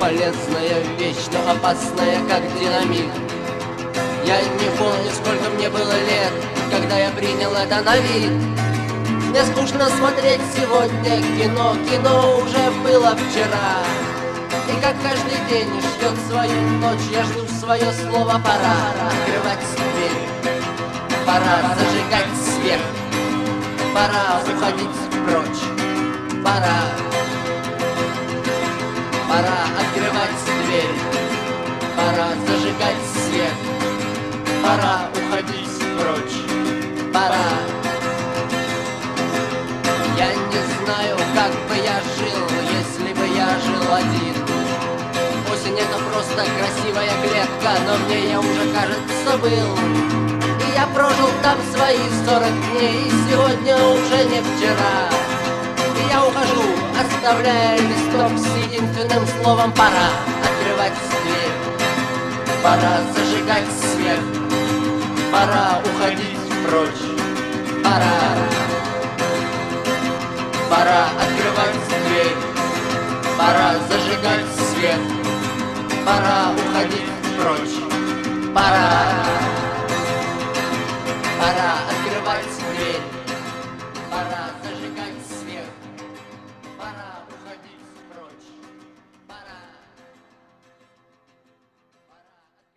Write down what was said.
полезная вещь, но опасная, как динамит. Я не помню, сколько мне было лет, когда я принял это на вид. Мне скучно смотреть сегодня кино, кино уже было вчера. И как каждый день ждет свою ночь, я жду свое слово. Пора открывать дверь, пора зажигать свет, пора уходить прочь, пора открывать дверь, пора зажигать свет, пора уходить прочь, пора. Я не знаю, как бы я жил, если бы я жил один. Осень — это просто красивая клетка, но мне я уже, кажется, был. И я прожил там свои 40 дней, и сегодня уже не вчера. И я ухожу, оставляя листок с единственным словом: пора открывать дверь, пора зажигать свет, пора уходить прочь, пора открывать дверь, пора зажигать свет, пора уходить прочь, пора открывать дверь.